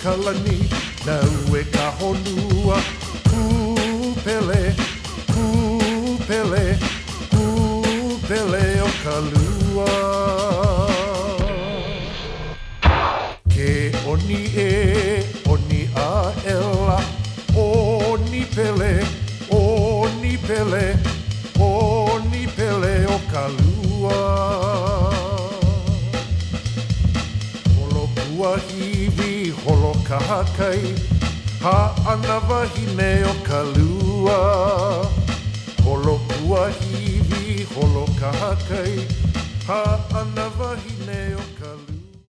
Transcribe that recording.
kalani na ue ka honua kupele, kupele, kupele o ka lua. Ke oni oni a ela, oni pele, oni pele, oni pele o ka lua. Holo kua hiwi, holo ka hakai, ha ana wahine o ka lua. Holo kua hiwi, holo ka hakai, ha ana wahine o ka lua.